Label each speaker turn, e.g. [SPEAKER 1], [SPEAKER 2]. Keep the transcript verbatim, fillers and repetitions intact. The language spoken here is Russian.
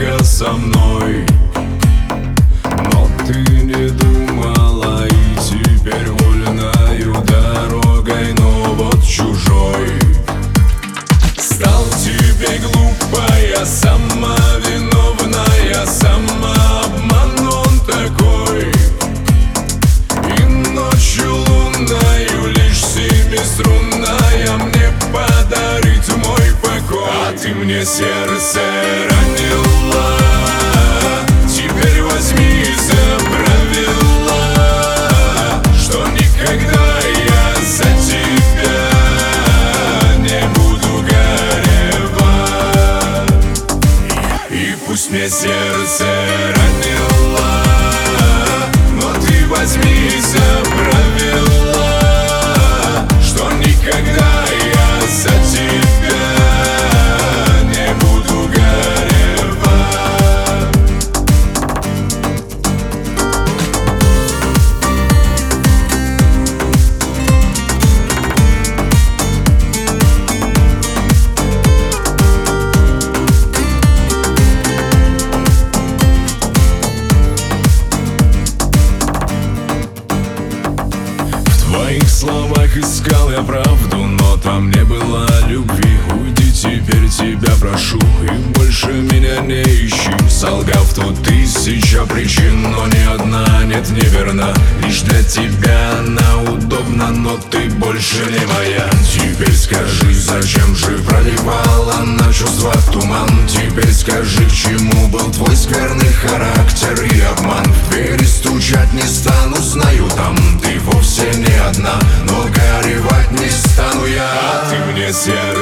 [SPEAKER 1] дорога со мной. Но ты не думала, и теперь вольною дорогой, но вот чужой. Стал тебе глупая, сама виновная, самообман он такой. И ночью лунною лишь семиструнная мне подарить мой покой. А ты мне сердце ранила, теперь возьми и заправила, что никогда я за тебя не буду горевать. И пусть мне сердце ранила, но ты возьми и заправила, что никогда я за тебя не буду горевать. В твоих словах искал я правду, но там не было любви. Уйди теперь, тебя прошу, и больше меня не ищи. Солгав тут тысяча причин, но ни одна нет не верна. Лишь для тебя она удобна, но ты больше не моя. Теперь скажи, зачем же проливала на чувства туман? Теперь скажи, к чему был твой скверный характер и обман? В двери стучать не стану, знаю, там ты вовсе не одна, но горевать не стану я. А ты мне сердце